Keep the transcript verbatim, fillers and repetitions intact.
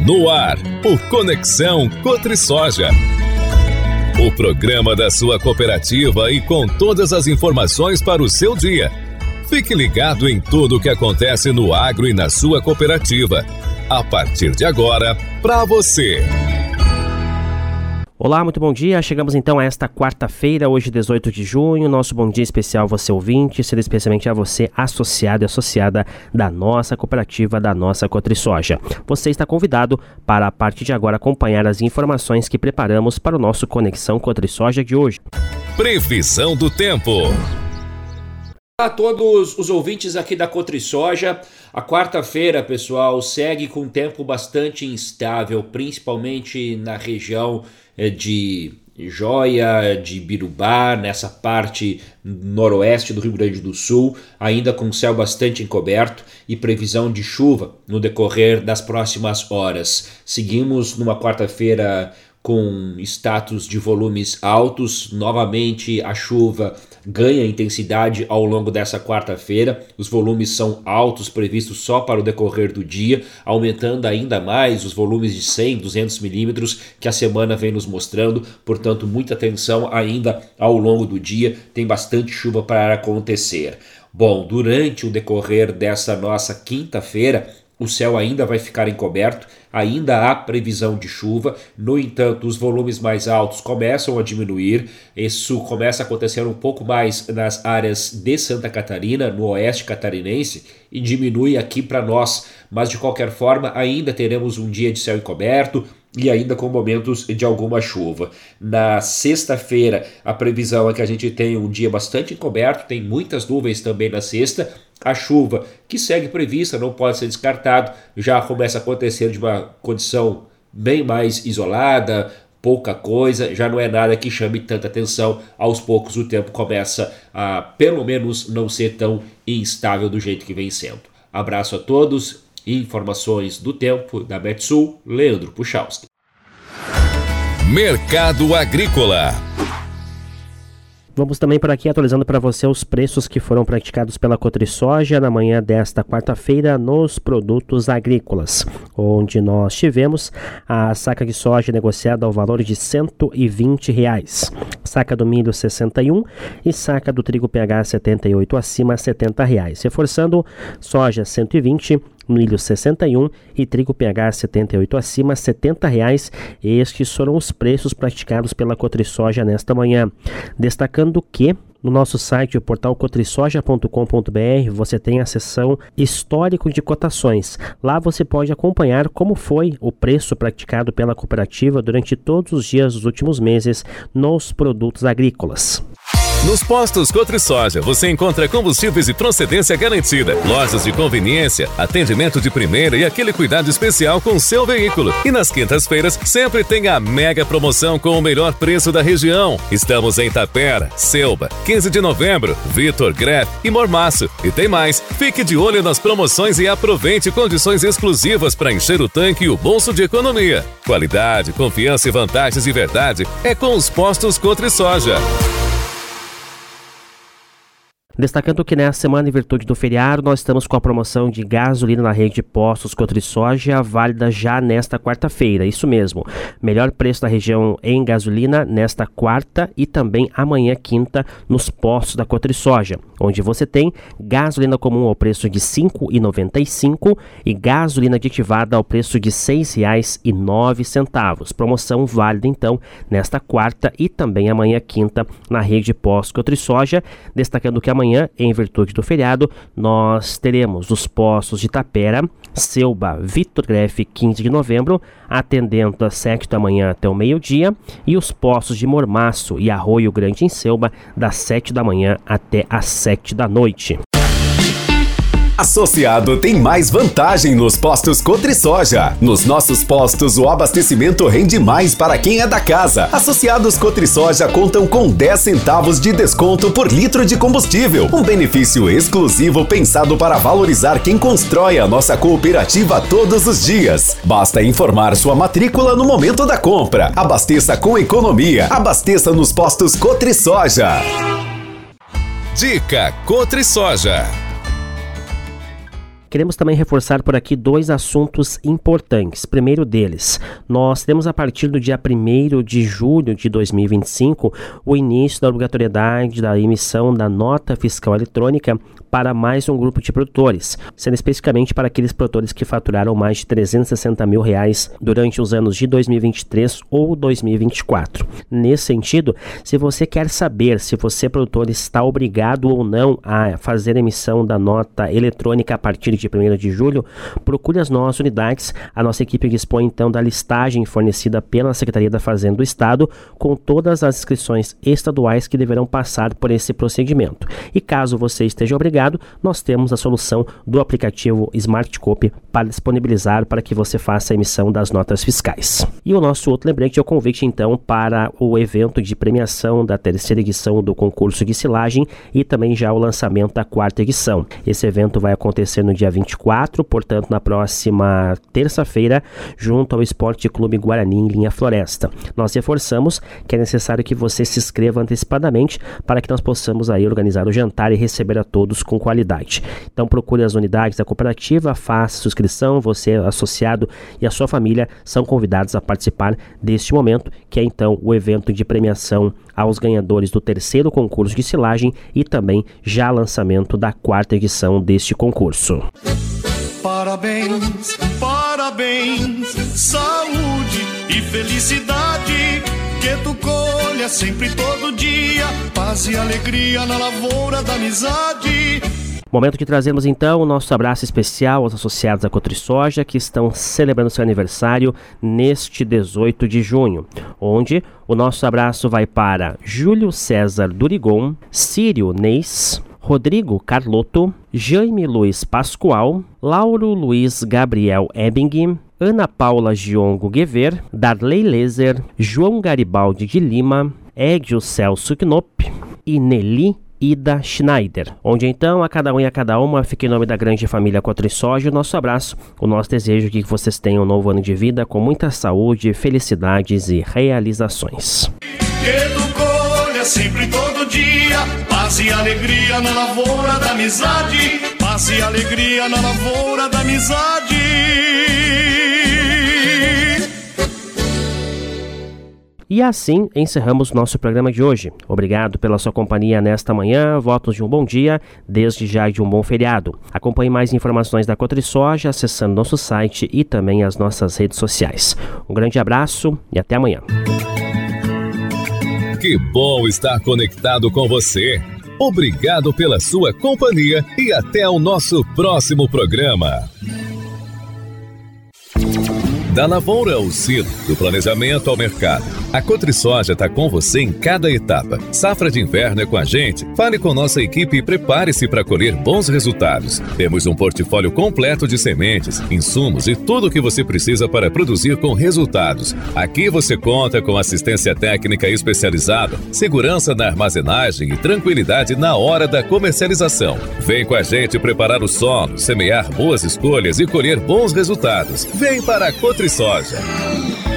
No ar, o Conexão Cotrisoja. O programa da sua cooperativa e com todas as informações para o seu dia. Fique ligado em tudo o que acontece no agro e na sua cooperativa. A partir de agora, para você. Olá, muito bom dia. Chegamos então a esta quarta-feira, hoje dezoito de junho. Nosso bom dia especial a você ouvinte, sendo especialmente a você associado e associada da nossa cooperativa, da nossa Cotrisoja. Você está convidado para a partir de agora acompanhar as informações que preparamos para o nosso Conexão Cotrisoja de hoje. Previsão do tempo. Olá a todos os ouvintes aqui da Cotrisoja. A quarta-feira, pessoal, segue com um tempo bastante instável, principalmente na região de Joia, de Birubá, nessa parte noroeste do Rio Grande do Sul, ainda com céu bastante encoberto e previsão de chuva no decorrer das próximas horas. Seguimos numa quarta-feira com status de volumes altos. Novamente a chuva ganha intensidade ao longo dessa quarta-feira. Os volumes são altos, previstos só para o decorrer do dia, aumentando ainda mais os volumes de cem, duzentos milímetros que a semana vem nos mostrando. Portanto, muita atenção ainda ao longo do dia, tem bastante chuva para acontecer. Bom, durante o decorrer dessa nossa quinta-feira, o céu ainda vai ficar encoberto, ainda há previsão de chuva. No entanto, os volumes mais altos começam a diminuir. Isso começa a acontecer um pouco mais nas áreas de Santa Catarina, no oeste catarinense, e diminui aqui para nós. Mas de qualquer forma, ainda teremos um dia de céu encoberto e ainda com momentos de alguma chuva. Na sexta-feira, a previsão é que a gente tenha um dia bastante encoberto, tem muitas nuvens também na sexta. A chuva, que segue prevista, não pode ser descartado, já começa a acontecer de uma condição bem mais isolada, pouca coisa, já não é nada que chame tanta atenção. Aos poucos o tempo começa a, pelo menos, não ser tão instável do jeito que vem sendo. Abraço a todos, informações do tempo da Metsul, Leandro Puchalski. Mercado Agrícola. Vamos também por aqui atualizando para você os preços que foram praticados pela Cotrisoja na manhã desta quarta-feira nos produtos agrícolas, onde nós tivemos a saca de soja negociada ao valor de cento e vinte reais, saca do milho sessenta e um e saca do trigo P H setenta e oito acima setenta reais, reforçando soja cento e vinte, milho sessenta e um e trigo P H setenta e oito acima setenta reais. Estes foram os preços praticados pela Cotrisoja nesta manhã. Destacando que no nosso site, o portal cotrisoja ponto com ponto b r, você tem a seção histórico de cotações. Lá você pode acompanhar como foi o preço praticado pela cooperativa durante todos os dias dos últimos meses nos produtos agrícolas. Nos postos Cotrisoja você encontra combustíveis de procedência garantida, lojas de conveniência, atendimento de primeira e aquele cuidado especial com o seu veículo. E nas quintas-feiras sempre tem a mega promoção com o melhor preço da região. Estamos em Tapera, Selba, quinze de novembro, Vitor, Greff e Mormaço. E tem mais, fique de olho nas promoções e aproveite condições exclusivas para encher o tanque e o bolso de economia. Qualidade, confiança e vantagens de verdade é com os postos Cotrisoja. Destacando que nessa semana, em virtude do feriado, nós estamos com a promoção de gasolina na rede de postos Cotrisoja, válida já nesta quarta-feira. Isso mesmo, melhor preço da região em gasolina nesta quarta e também amanhã, quinta, nos postos da Cotrisoja, onde você tem gasolina comum ao preço de cinco reais e noventa e cinco centavos e gasolina aditivada ao preço de seis reais e nove centavos. Promoção válida, então, nesta quarta e também amanhã, quinta, na rede de postos Cotrisoja. Destacando que amanhã, em virtude do feriado, nós teremos os postos de Tapera, Selba, Vitor, Greff, quinze de novembro, atendendo das sete da manhã até o meio-dia, e os postos de Mormaço e Arroio Grande em Selba, das sete da manhã até as sete da noite. Associado tem mais vantagem nos postos Cotrisoja. Nos nossos postos, o abastecimento rende mais para quem é da casa. Associados Cotrisoja contam com dez centavos de desconto por litro de combustível. Um benefício exclusivo pensado para valorizar quem constrói a nossa cooperativa todos os dias. Basta informar sua matrícula no momento da compra. Abasteça com economia. Abasteça nos postos Cotrisoja. Dica Cotrisoja. Queremos também reforçar por aqui dois assuntos importantes. Primeiro deles, nós temos a partir do dia primeiro de julho de dois mil e vinte e cinco o início da obrigatoriedade da emissão da nota fiscal eletrônica para mais um grupo de produtores, sendo especificamente para aqueles produtores que faturaram mais de trezentos e sessenta mil reais durante os anos de dois mil e vinte e três ou dois mil e vinte e quatro. Nesse sentido, se você quer saber se você, produtor, está obrigado ou não a fazer a emissão da nota eletrônica a partir de primeiro de julho, procure as nossas unidades. A nossa equipe dispõe então da listagem fornecida pela Secretaria da Fazenda do Estado com todas as inscrições estaduais que deverão passar por esse procedimento. E caso você esteja obrigado, nós temos a solução do aplicativo SmartCopy para disponibilizar para que você faça a emissão das notas fiscais. E o nosso outro lembrete é o convite então para o evento de premiação da terceira edição do concurso de silagem e também já o lançamento da quarta edição. Esse evento vai acontecer no dia vinte e quatro, portanto na próxima terça-feira, junto ao Esporte Clube Guarani em Linha Floresta. Nós reforçamos que é necessário que você se inscreva antecipadamente para que nós possamos aí organizar o jantar e receber a todos com qualidade. Então procure as unidades da cooperativa, faça sua inscrição, você associado e a sua família são convidados a participar deste momento, que é então o evento de premiação aos ganhadores do terceiro concurso de silagem e também já lançamento da quarta edição deste concurso. Parabéns, parabéns, saúde e felicidade, que tu colha sempre todo dia, paz e alegria na lavoura da amizade. Momento de trazermos então o nosso abraço especial aos associados da CotriSoja que estão celebrando seu aniversário neste dezoito de junho, onde o nosso abraço vai para Júlio César Durigon, Círio Neis, Rodrigo Carlotto, Jaime Luiz Pascoal, Lauro Luiz Gabriel Ebbing, Ana Paula Giongo Guever, Darley Lezer, João Garibaldi de Lima, Edio Celso Knop e Nelly Ida Schneider, onde então a cada um e a cada uma fica em nome da grande família CotriSoja o nosso abraço, o nosso desejo de que vocês tenham um novo ano de vida com muita saúde, felicidades e realizações. Que tu colha sempre todo dia, paz e alegria na lavoura da amizade, paz e alegria na lavoura da amizade. E assim encerramos nosso programa de hoje. Obrigado pela sua companhia nesta manhã, votos de um bom dia, desde já de um bom feriado. Acompanhe mais informações da CotriSoja acessando nosso site e também as nossas redes sociais. Um grande abraço e até amanhã. Que bom estar conectado com você. Obrigado pela sua companhia e até o nosso próximo programa. Da lavoura ao silo, do planejamento ao mercado, a CotriSoja está com você em cada etapa. Safra de inverno é com a gente? Fale com nossa equipe e prepare-se para colher bons resultados. Temos um portfólio completo de sementes, insumos e tudo o que você precisa para produzir com resultados. Aqui você conta com assistência técnica especializada, segurança na armazenagem e tranquilidade na hora da comercialização. Vem com a gente preparar o solo, semear boas escolhas e colher bons resultados. Vem para a CotriSoja.